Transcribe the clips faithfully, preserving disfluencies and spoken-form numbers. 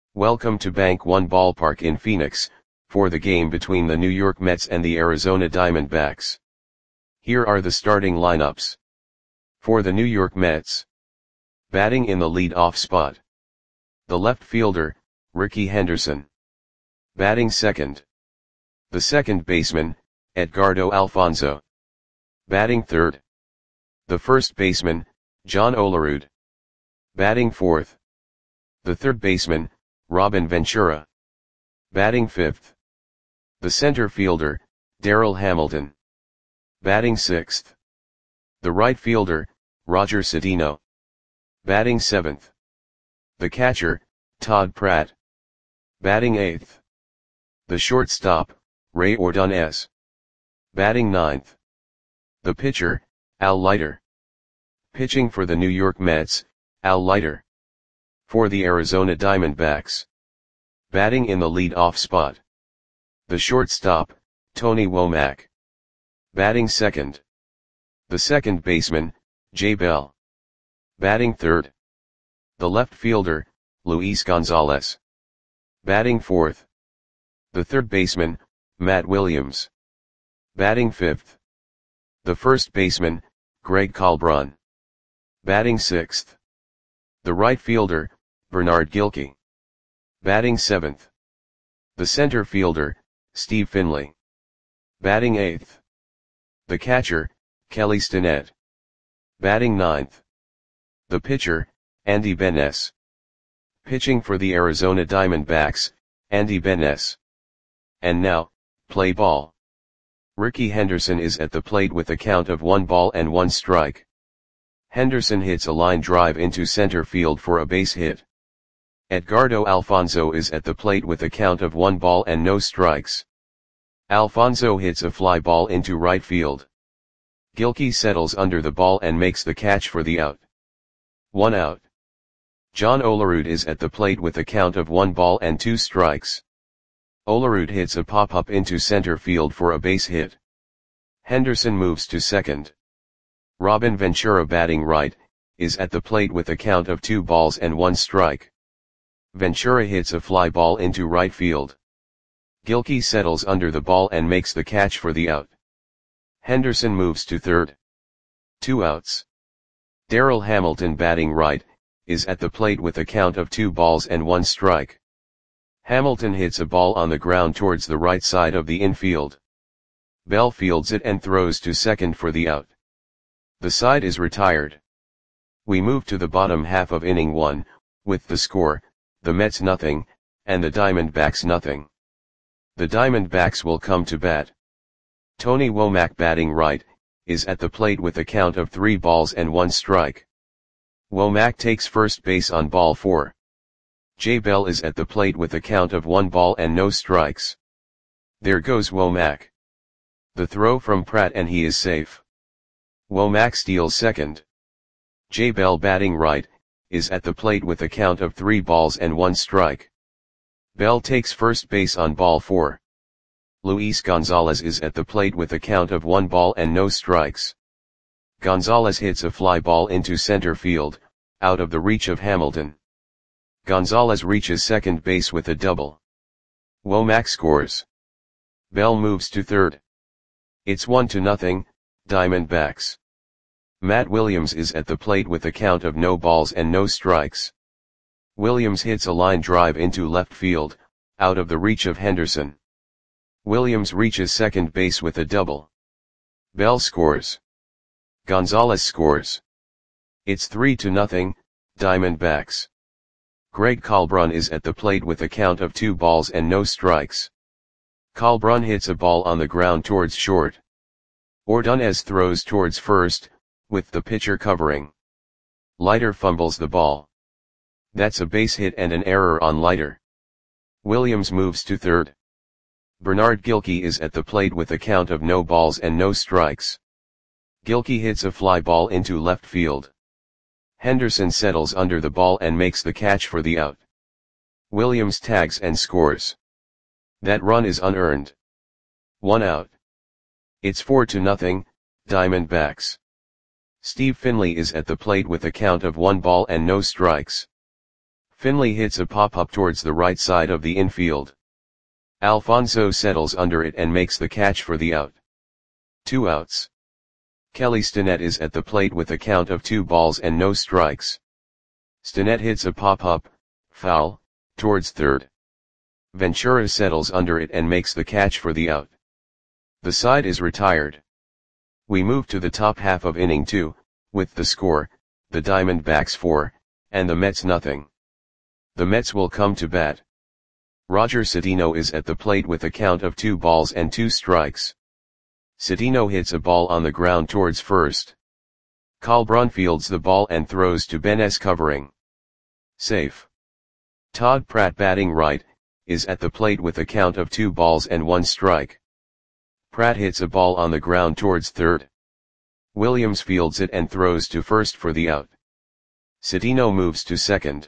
Welcome to Bank One Ballpark in Phoenix, for the game between the New York Mets and the Arizona Diamondbacks. Here are the starting lineups. For the New York Mets. Batting in the lead-off spot. The left fielder, Rickey Henderson. Batting second. The second baseman, Edgardo Alfonzo. Batting third. The first baseman, John Olerud. Batting fourth. The third baseman, Robin Ventura. Batting fifth. The center fielder, Darryl Hamilton. Batting sixth. The right fielder, Roger Cedeno. Batting seventh. The catcher, Todd Pratt. Batting eighth. The shortstop, Ray Ordonez. Batting ninth. The pitcher, Al Leiter. Pitching for the New York Mets, Al Leiter. For the Arizona Diamondbacks. Batting in the lead-off spot. The shortstop, Tony Womack. Batting second. The second baseman, Jay Bell. Batting third. The left fielder, Luis Gonzalez. Batting fourth. The third baseman, Matt Williams. Batting fifth. The first baseman, Greg Colbron. Batting sixth. The right fielder, Bernard Gilkey. Batting seventh. The center fielder, Steve Finley. Batting eighth. The catcher, Kelly Stinnett. Batting ninth. The pitcher, Andy Benes. Pitching for the Arizona Diamondbacks, Andy Benes. And now, play ball. Rickey Henderson is at the plate with a count of one ball and one strike. Henderson hits a line drive into center field for a base hit. Edgardo Alfonzo is at the plate with a count of one ball and no strikes. Alfonzo hits a fly ball into right field. Gilkey settles under the ball and makes the catch for the out. One out. John Olerud is at the plate with a count of one ball and two strikes. Olerud hits a pop-up into center field for a base hit. Henderson moves to second. Robin Ventura, batting right, is at the plate with a count of two balls and one strike. Ventura hits a fly ball into right field. Gilkey settles under the ball and makes the catch for the out. Henderson moves to third. Two outs. Darryl Hamilton, batting right, is at the plate with a count of two balls and one strike. Hamilton hits a ball on the ground towards the right side of the infield. Bell fields it and throws to second for the out. The side is retired. We move to the bottom half of inning one, with the score, the Mets nothing, and the Diamondbacks nothing. The Diamondbacks will come to bat. Tony Womack, batting right, is at the plate with a count of three balls and one strike. Womack takes first base on ball four. Jay Bell is at the plate with a count of one ball and no strikes. There goes Womack. The throw from Pratt and he is safe. Womack steals second. Jay Bell, batting right, is at the plate with a count of three balls and one strike. Bell takes first base on ball four. Luis Gonzalez is at the plate with a count of one ball and no strikes. Gonzalez hits a fly ball into center field, out of the reach of Hamilton. Gonzalez reaches second base with a double. Womack scores. Bell moves to third. It's one to nothing, Diamondbacks. Matt Williams is at the plate with a count of no balls and no strikes. Williams hits a line drive into left field, out of the reach of Henderson. Williams reaches second base with a double. Bell scores. Gonzalez scores. It's three to nothing, Diamondbacks. Greg Colbron is at the plate with a count of two balls and no strikes. Colbron hits a ball on the ground towards short. Ordonez throws towards first, with the pitcher covering. Leiter fumbles the ball. That's a base hit and an error on Leiter. Williams moves to third. Bernard Gilkey is at the plate with a count of no balls and no strikes. Gilkey hits a fly ball into left field. Henderson settles under the ball and makes the catch for the out. Williams tags and scores. That run is unearned. One out. It's four to nothing, Diamondbacks. Steve Finley is at the plate with a count of one ball and no strikes. Finley hits a pop-up towards the right side of the infield. Alfonso settles under it and makes the catch for the out. Two outs. Kelly Stinnett is at the plate with a count of two balls and no strikes. Stinnett hits a pop-up, foul, towards third. Ventura settles under it and makes the catch for the out. The side is retired. We move to the top half of inning two, with the score, the Diamondbacks four, and the Mets nothing. The Mets will come to bat. Roger Cedeno is at the plate with a count of two balls and two strikes. Cedeno hits a ball on the ground towards first. Colbrun fields the ball and throws to Benes covering. Safe. Todd Pratt batting right, is at the plate with a count of two balls and one strike. Pratt hits a ball on the ground towards third. Williams fields it and throws to first for the out. Cedeno moves to second.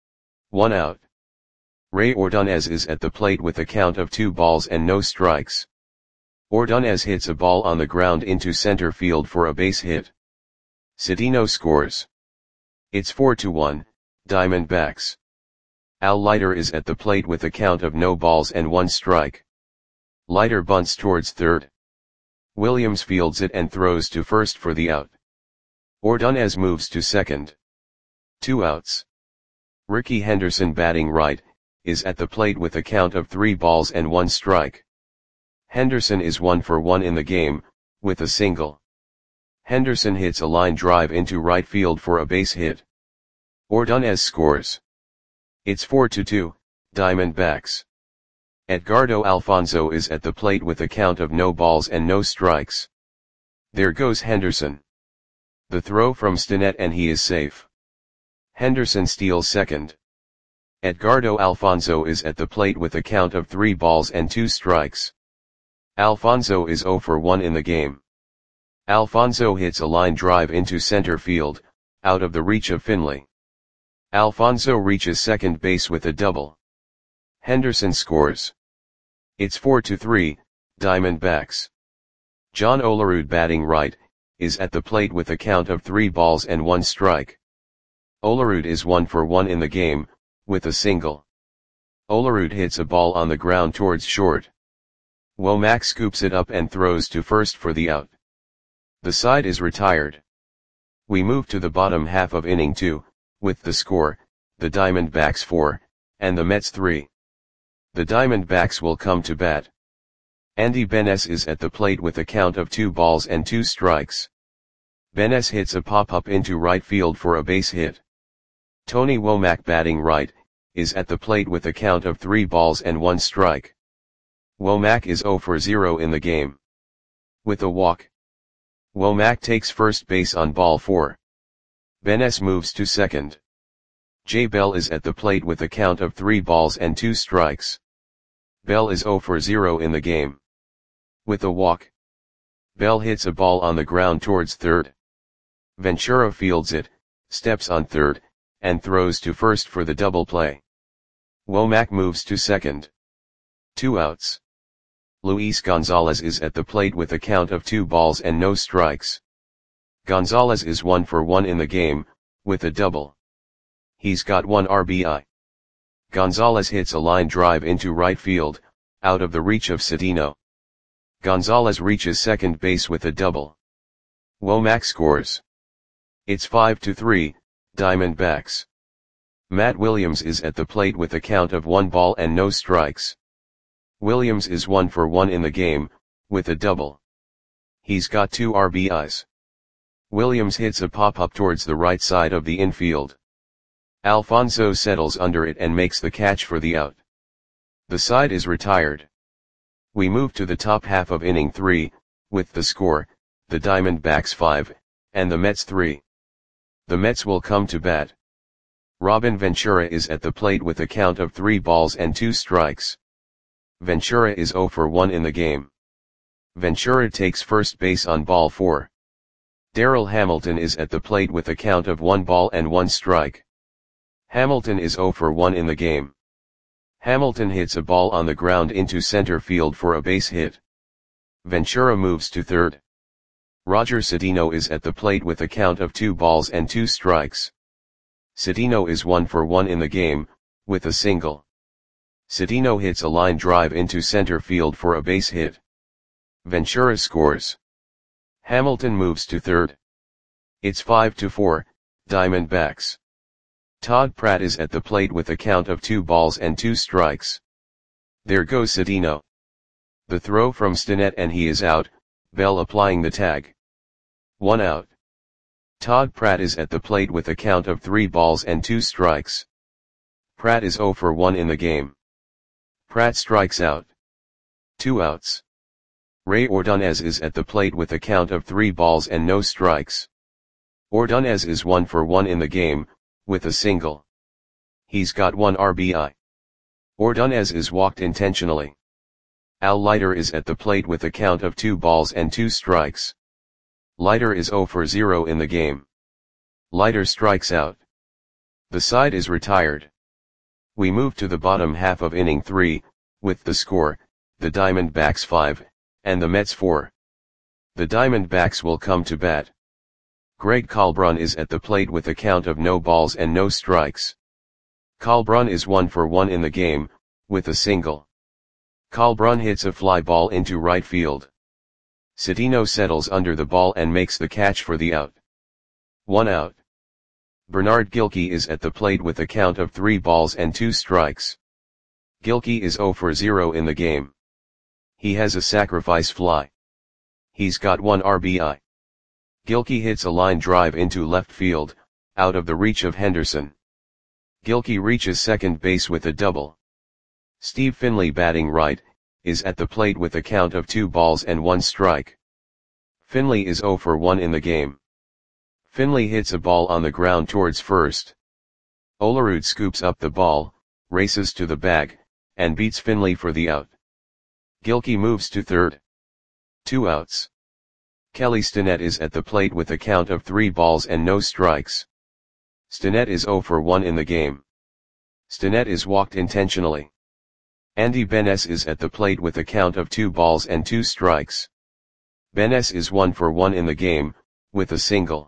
One out. Ray Ordonez is at the plate with a count of two balls and no strikes. Ordonez hits a ball on the ground into center field for a base hit. Cedeno scores. It's four to one, Diamondbacks. Al Leiter is at the plate with a count of no balls and one strike. Leiter bunts towards third. Williams fields it and throws to first for the out. Ordonez moves to second. Two outs. Ricky Henderson batting right, is at the plate with a count of three balls and one strike. Henderson is one for one in the game, with a single. Henderson hits a line drive into right field for a base hit. Ordonez scores. It's four to two, Diamondbacks. Edgardo Alfonso is at the plate with a count of no balls and no strikes. There goes Henderson. The throw from Stinnett and he is safe. Henderson steals second. Edgardo Alfonso is at the plate with a count of three balls and two strikes. Alfonso is zero for one in the game. Alfonso hits a line drive into center field, out of the reach of Finley. Alfonso reaches second base with a double. Henderson scores. It's four to three, Diamondbacks. John Olerud batting right, is at the plate with a count of three balls and one strike. Olerud is one for one in the game, with a single. Olerud hits a ball on the ground towards short. Womack scoops it up and throws to first for the out. The side is retired. We move to the bottom half of inning two, with the score, the Diamondbacks four, and the Mets three. The Diamondbacks will come to bat. Andy Benes is at the plate with a count of two balls and two strikes. Benes hits a pop-up into right field for a base hit. Tony Womack batting right, is at the plate with a count of three balls and one strike. Womack is zero for zero in the game. With a walk. Womack takes first base on ball four. Benes moves to second. Jay Bell is at the plate with a count of three balls and two strikes. Bell is zero for zero in the game. With a walk. Bell hits a ball on the ground towards third. Ventura fields it, steps on third, and throws to first for the double play. Womack moves to second. Two outs. Luis Gonzalez is at the plate with a count of two balls and no strikes. Gonzalez is one for one in the game, with a double. He's got one R B I. Gonzalez hits a line drive into right field, out of the reach of Cedeno. Gonzalez reaches second base with a double. Womack scores. It's five to three, Diamondbacks. Matt Williams is at the plate with a count of one ball and no strikes. Williams is one for one in the game, with a double. He's got two R B Is. Williams hits a pop-up towards the right side of the infield. Alfonso settles under it and makes the catch for the out. The side is retired. We move to the top half of inning three, with the score, the Diamondbacks five, and the Mets three. The Mets will come to bat. Robin Ventura is at the plate with a count of three balls and two strikes. Ventura is zero for one in the game. Ventura takes first base on ball four. Darryl Hamilton is at the plate with a count of one ball and one strike. Hamilton is zero for one in the game. Hamilton hits a ball on the ground into center field for a base hit. Ventura moves to third. Roger Cedeno is at the plate with a count of two balls and two strikes. Citino is one for one in the game, with a single. Citino hits a line drive into center field for a base hit. Ventura scores. Hamilton moves to third. It's five to four, Diamondbacks. Todd Pratt is at the plate with a count of two balls and two strikes. There goes Citino. The throw from Stinnett and he is out, Bell applying the tag. One out. Todd Pratt is at the plate with a count of three balls and two strikes. Pratt is zero for one in the game. Pratt strikes out. Two outs. Ray Ordonez is at the plate with a count of three balls and no strikes. Ordonez is one for one in the game, with a single. He's got one R B I. Ordonez is walked intentionally. Al Leiter is at the plate with a count of two balls and two strikes. Leiter is zero for zero in the game. Leiter strikes out. The side is retired. We move to the bottom half of inning three, with the score, the Diamondbacks five, and the Mets four. The Diamondbacks will come to bat. Greg Kalbrun is at the plate with a count of no balls and no strikes. Kalbrun is one for one in the game, with a single. Kalbrun hits a fly ball into right field. Citino settles under the ball and makes the catch for the out. One out. Bernard Gilkey is at the plate with a count of three balls and two strikes. Gilkey is zero for zero in the game. He has a sacrifice fly. He's got one R B I. Gilkey hits a line drive into left field, out of the reach of Henderson. Gilkey reaches second base with a double. Steve Finley, batting right, is at the plate with a count of two balls and one strike. Finley is zero for one in the game. Finley hits a ball on the ground towards first. Olerud scoops up the ball, races to the bag, and beats Finley for the out. Gilkey moves to third. Two outs. Kelly Stinnett is at the plate with a count of three balls and no strikes. Stinnett is zero for one in the game. Stinnett is walked intentionally. Andy Benes is at the plate with a count of two balls and two strikes. Benes is one for one in the game, with a single.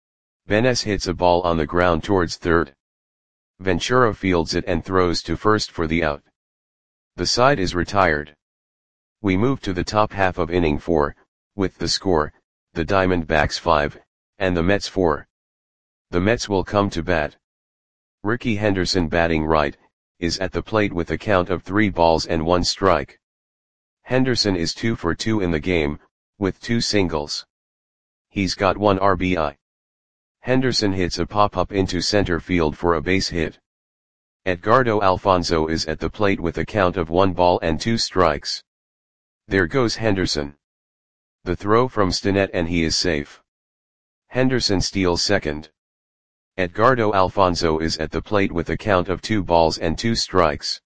Benes hits a ball on the ground towards third. Ventura fields it and throws to first for the out. The side is retired. We move to the top half of inning four, with the score, the Diamondbacks five, and the Mets four. The Mets will come to bat. Ricky Henderson, batting right, is at the plate with a count of three balls and one strike. Henderson is two for two in the game, with two singles. He's got one R B I. Henderson hits a pop-up into center field for a base hit. Edgardo Alfonzo is at the plate with a count of one ball and two strikes. There goes Henderson. The throw from Stinnett and he is safe. Henderson steals second. Edgardo Alfonzo is at the plate with a count of two balls and two strikes.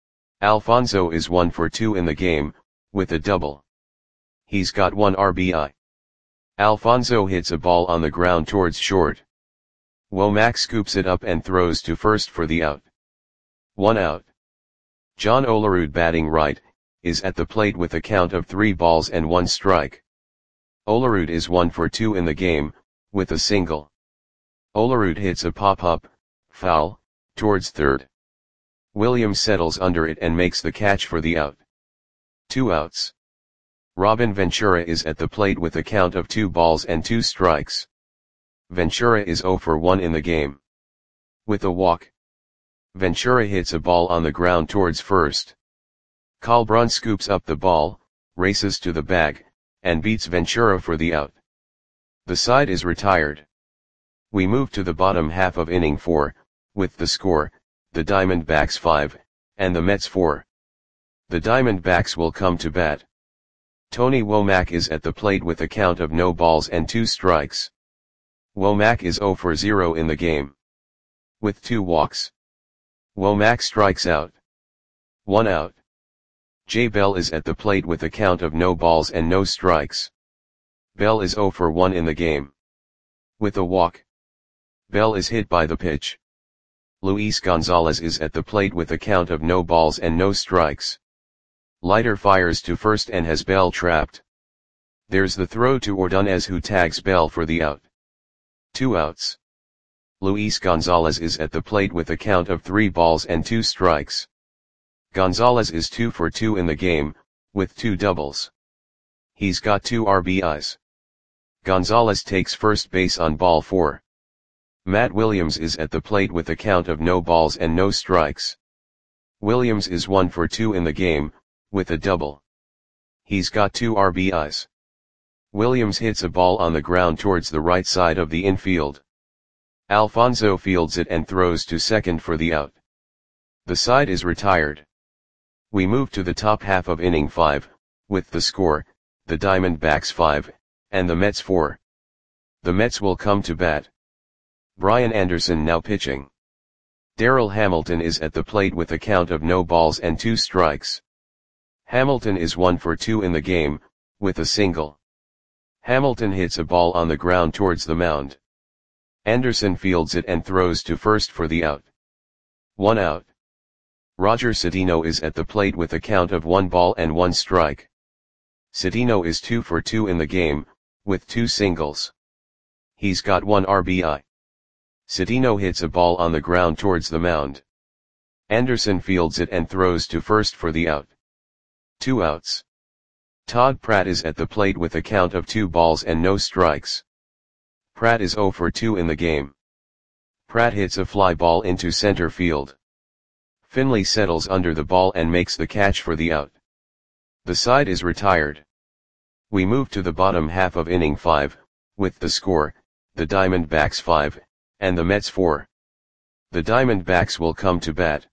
Alfonzo is one for two in the game, with a double. He's got one R B I. Alfonzo hits a ball on the ground towards short. Womack scoops it up and throws to first for the out. One out. John Olerud, batting right, is at the plate with a count of three balls and one strike. Olerud is one for two in the game, with a single. Olerud hits a pop-up, foul, towards third. Williams settles under it and makes the catch for the out. Two outs. Robin Ventura is at the plate with a count of two balls and two strikes. Ventura is zero for one in the game. With a walk. Ventura hits a ball on the ground towards first. Kalbrun scoops up the ball, races to the bag, and beats Ventura for the out. The side is retired. We move to the bottom half of inning four, with the score, the Diamondbacks five, and the Mets four. The Diamondbacks will come to bat. Tony Womack is at the plate with a count of no balls and two strikes. Womack is zero for zero in the game. With two walks. Womack strikes out. One out. Jay Bell is at the plate with a count of no balls and no strikes. Bell is zero for one in the game. With a walk. Bell is hit by the pitch. Luis Gonzalez is at the plate with a count of no balls and no strikes. Leiter fires to first and has Bell trapped. There's the throw to Ordonez, who tags Bell for the out. Two outs. Luis Gonzalez is at the plate with a count of three balls and two strikes. Gonzalez is two for two in the game, with two doubles. He's got two R B Is. Gonzalez takes first base on ball four. Matt Williams is at the plate with a count of no balls and no strikes. Williams is one for two in the game, with a double. He's got two R B Is. Williams hits a ball on the ground towards the right side of the infield. Alfonso fields it and throws to second for the out. The side is retired. We move to the top half of inning five, with the score, the Diamondbacks five, and the Mets four. The Mets will come to bat. Brian Anderson now pitching. Darrell Hamilton is at the plate with a count of no balls and two strikes. Hamilton is one for two in the game, with a single. Hamilton hits a ball on the ground towards the mound. Anderson fields it and throws to first for the out. One out. Roger Cedeno is at the plate with a count of one ball and one strike. Cedeno is two for two in the game, with two singles. He's got one R B I. Cedeno hits a ball on the ground towards the mound. Anderson fields it and throws to first for the out. Two outs. Todd Pratt is at the plate with a count of two balls and no strikes. Pratt is zero for two in the game. Pratt hits a fly ball into center field. Finley settles under the ball and makes the catch for the out. The side is retired. We move to the bottom half of inning five, with the score, the Diamondbacks five, and the Mets four. The Diamondbacks will come to bat.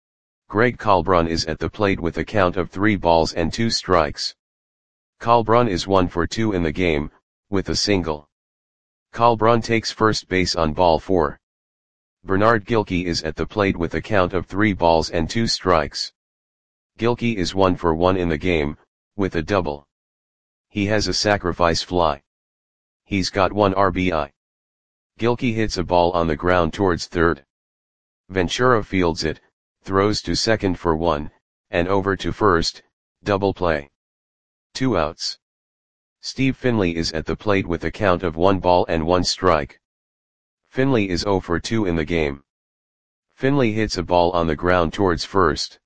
Greg Colbrun is at the plate with a count of three balls and two strikes. Colbrun is one for two in the game, with a single. Colbrun takes first base on ball four. Bernard Gilkey is at the plate with a count of three balls and two strikes. Gilkey is one for one in the game, with a double. He has a sacrifice fly. He's got one R B I. Gilkey hits a ball on the ground towards third. Ventura fields it, throws to second for one, and over to first, double play. Two outs. Steve Finley is at the plate with a count of one ball and one strike. Finley is zero for two in the game. Finley hits a ball on the ground towards first.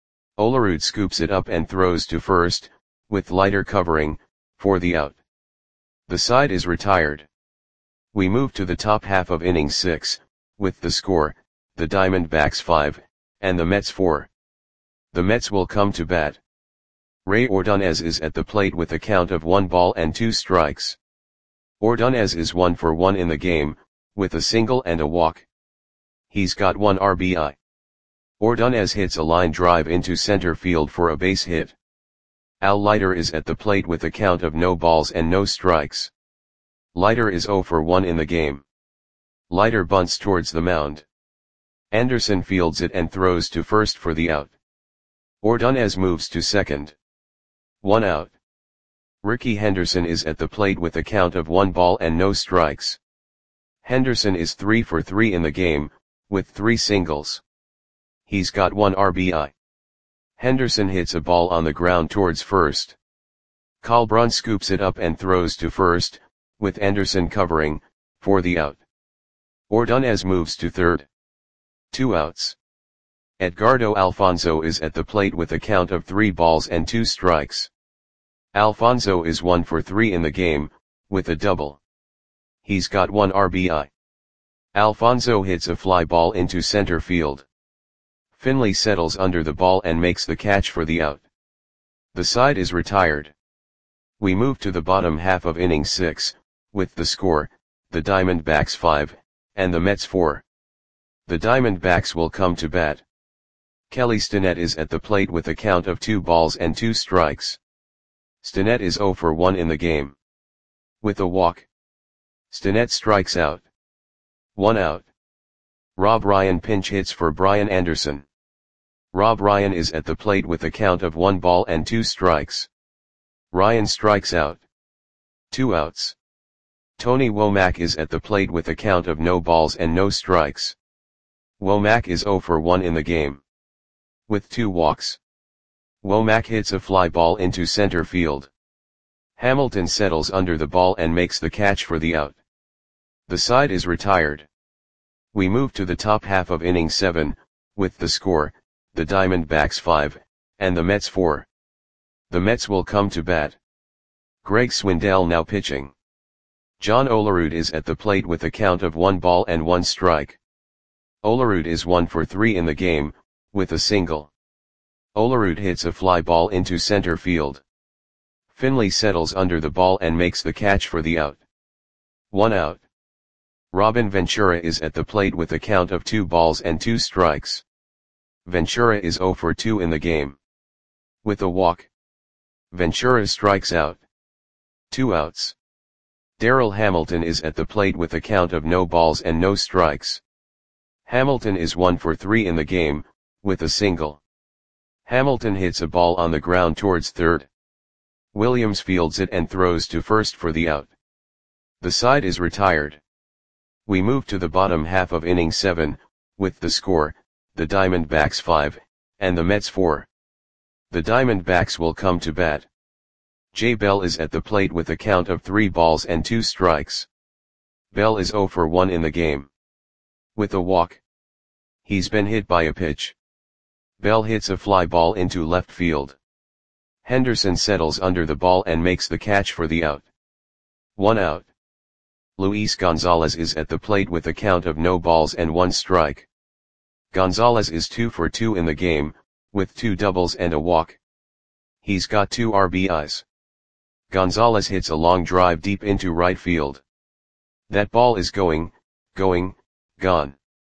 Olerud scoops it up and throws to first, with Leiter covering, for the out. The side is retired. We move to the top half of inning six, with the score, the Diamondbacks five, and the Mets four. The Mets will come to bat. Ray Ordonez is at the plate with a count of one ball and two strikes. Ordonez is one for one in the game, with a single and a walk. He's got one R B I. Ordonez hits a line drive into center field for a base hit. Al Leiter is at the plate with a count of no balls and no strikes. Leiter is zero for one in the game. Leiter bunts towards the mound. Anderson fields it and throws to first for the out. Ordonez moves to second. One out. Ricky Henderson is at the plate with a count of one ball and no strikes. Henderson is three for three in the game, with three singles. He's got one R B I. Henderson hits a ball on the ground towards first. Colbrun scoops it up and throws to first, with Anderson covering, for the out. Ordonez moves to third. Two outs. Edgardo Alfonso is at the plate with a count of three balls and two strikes. Alfonso is one for three in the game, with a double. He's got one R B I. Alfonso hits a fly ball into center field. Finley settles under the ball and makes the catch for the out. The side is retired. We move to the bottom half of inning six, with the score, the Diamondbacks five, and the Mets four. The Diamondbacks will come to bat. Kelly Stinnett is at the plate with a count of two balls and two strikes. Stinnett is zero for one in the game. With a walk. Stinnett strikes out. One out. Rob Ryan pinch hits for Brian Anderson. Rob Ryan is at the plate with a count of one ball and two strikes. Ryan strikes out. Two outs. Tony Womack is at the plate with a count of no balls and no strikes. Womack is zero for one in the game. With two walks. Womack hits a fly ball into center field. Hamilton settles under the ball and makes the catch for the out. The side is retired. We move to the top half of inning seven, with the score, the Diamondbacks five, and the Mets four. The Mets will come to bat. Greg Swindell now pitching. John Olerud is at the plate with a count of one ball and one strike. Olerud is one for three in the game, with a single. Olerud hits a fly ball into center field. Finley settles under the ball and makes the catch for the out. One out. Robin Ventura is at the plate with a count of two balls and two strikes. Ventura is zero for two in the game. With a walk. Ventura strikes out. Two outs. Darryl Hamilton is at the plate with a count of no balls and no strikes. Hamilton is one for three in the game, with a single. Hamilton hits a ball on the ground towards third. Williams fields it and throws to first for the out. The side is retired. We move to the bottom half of inning seven, with the score, the Diamondbacks five, and the Mets four. The Diamondbacks will come to bat. Jay Bell is at the plate with a count of three balls and two strikes. Bell is zero for one in the game. With a walk. He's been hit by a pitch. Bell hits a fly ball into left field. Henderson settles under the ball and makes the catch for the out. One out. Luis Gonzalez is at the plate with a count of no balls and one strike. Gonzalez is two for two in the game, with two doubles and a walk. He's got two R B Is. Gonzalez hits a long drive deep into right field. That ball is going, going, gone.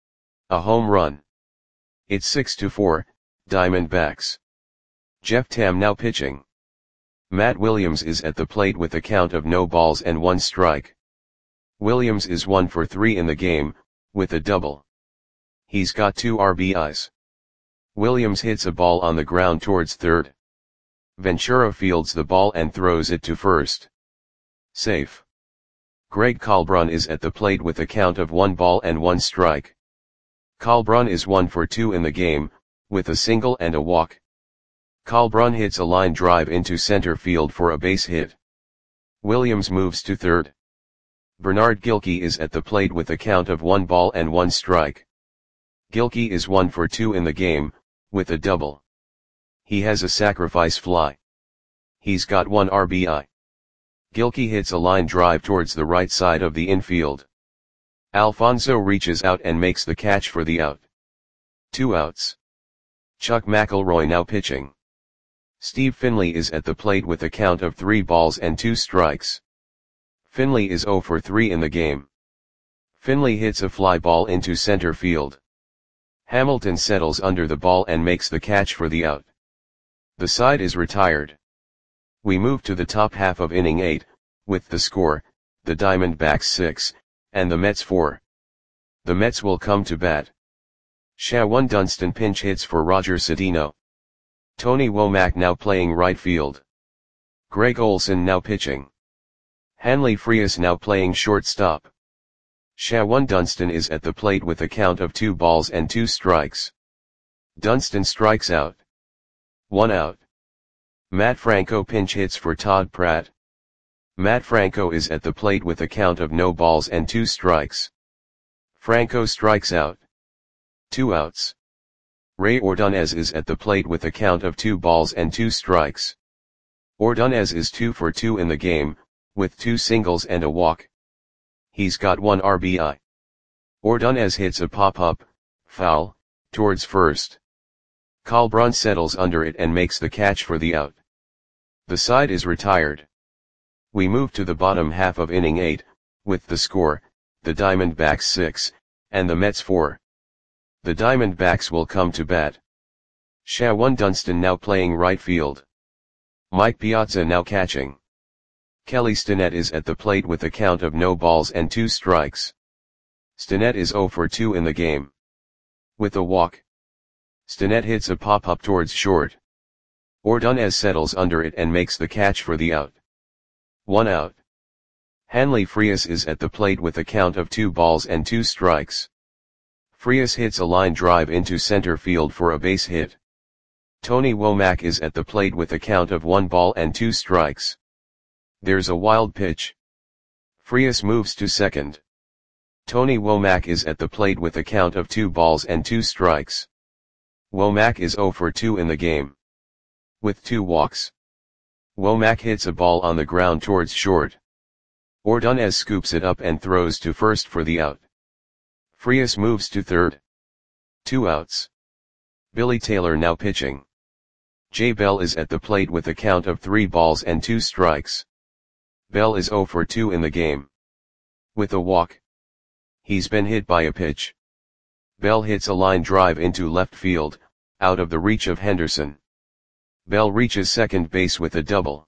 A home run. It's six to four, Diamondbacks. Jeff Tam now pitching. Matt Williams is at the plate with a count of no balls and one strike. Williams is one for three in the game, with a double. He's got two R B Is. Williams hits a ball on the ground towards third. Ventura fields the ball and throws it to first. Safe. Greg Colbrun is at the plate with a count of one ball and one strike. Colbrun is one for two in the game, with a single and a walk. Colbrun hits a line drive into center field for a base hit. Williams moves to third. Bernard Gilkey is at the plate with a count of one ball and one strike. Gilkey is one for two in the game, with a double. He has a sacrifice fly. He's got one R B I. Gilkey hits a line drive towards the right side of the infield. Alfonso reaches out and makes the catch for the out. Two outs. Chuck McElroy now pitching. Steve Finley is at the plate with a count of three balls and two strikes. Finley is zero for three in the game. Finley hits a fly ball into center field. Hamilton settles under the ball and makes the catch for the out. The side is retired. We move to the top half of inning eight, with the score, the Diamondbacks six, and the Mets four. The Mets will come to bat. Shawan Dunston pinch hits for Roger Cedeno. Tony Womack now playing right field. Greg Olson now pitching. Hanley Frias now playing shortstop. Shawan Dunston is at the plate with a count of two balls and two strikes. Dunston strikes out. One out. Matt Franco pinch hits for Todd Pratt. Matt Franco is at the plate with a count of no balls and two strikes. Franco strikes out. Two outs. Ray Ordonez is at the plate with a count of two balls and two strikes. Ordonez is two for two in the game, with two singles and a walk. He's got one R B I. Ordonez hits a pop-up, foul, towards first. Colbrun settles under it and makes the catch for the out. The side is retired. We move to the bottom half of inning eight, with the score, the Diamondbacks six, and the Mets four. The Diamondbacks will come to bat. Shawan Dunston now playing right field. Mike Piazza now catching. Kelly Stinnett is at the plate with a count of no balls and two strikes. Stinnett is zero for two in the game. With a walk. Stinnett hits a pop-up towards short. Ordonez settles under it and makes the catch for the out. One out. Hanley Frias is at the plate with a count of two balls and two strikes. Frias hits a line drive into center field for a base hit. Tony Womack is at the plate with a count of one ball and two strikes. There's a wild pitch. Frias moves to second. Tony Womack is at the plate with a count of two balls and two strikes. Womack is zero for two in the game. With two walks. Womack hits a ball on the ground towards short. Ordonez scoops it up and throws to first for the out. Frias moves to third. Two outs. Billy Taylor now pitching. Jay Bell is at the plate with a count of three balls and two strikes. Bell is zero for two in the game. With a walk. He's been hit by a pitch. Bell hits a line drive into left field, out of the reach of Henderson. Bell reaches second base with a double.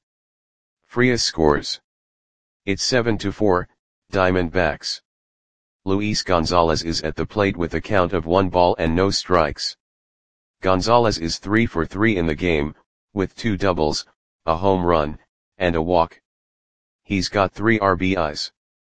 Frias scores. It's seven to four, Diamondbacks. Luis Gonzalez is at the plate with a count of one ball and no strikes. Gonzalez is three for three in the game, with two doubles, a home run, and a walk. He's got three R B Is.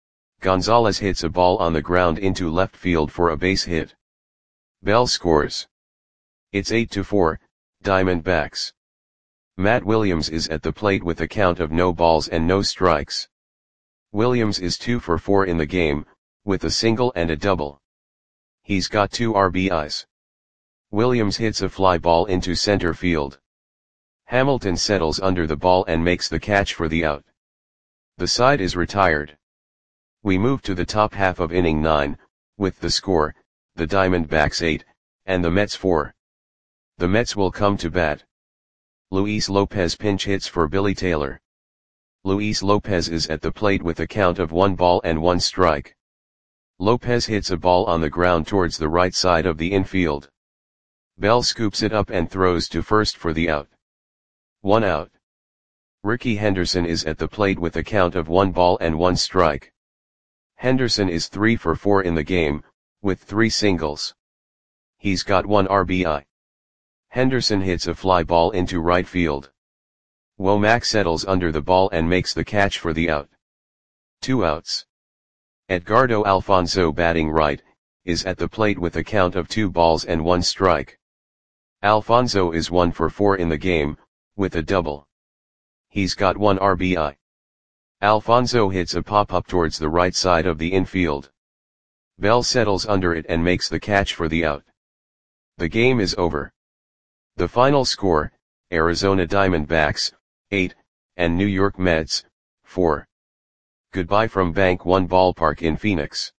Gonzalez hits a ball on the ground into left field for a base hit. Bell scores. It's eight to four, Diamondbacks. Matt Williams is at the plate with a count of no balls and no strikes. Williams is two for four in the game, with a single and a double. He's got two R B Is. Williams hits a fly ball into center field. Hamilton settles under the ball and makes the catch for the out. The side is retired. We move to the top half of inning nine, with the score, the Diamondbacks eight, and the Mets four. The Mets will come to bat. Luis Lopez pinch hits for Billy Taylor. Luis Lopez is at the plate with a count of one ball and one strike. Lopez hits a ball on the ground towards the right side of the infield. Bell scoops it up and throws to first for the out. One out. Ricky Henderson is at the plate with a count of one ball and one strike. Henderson is three for four in the game, with three singles. He's got one R B I. Henderson hits a fly ball into right field. Womack settles under the ball and makes the catch for the out. Two outs. Edgardo Alfonzo, batting right, is at the plate with a count of two balls and one strike. Alfonzo is one for four in the game, with a double. He's got one R B I. Alfonzo hits a pop-up towards the right side of the infield. Bell settles under it and makes the catch for the out. The game is over. The final score, Arizona Diamondbacks, eight, and New York Mets, four. Goodbye from Bank One Ballpark in Phoenix.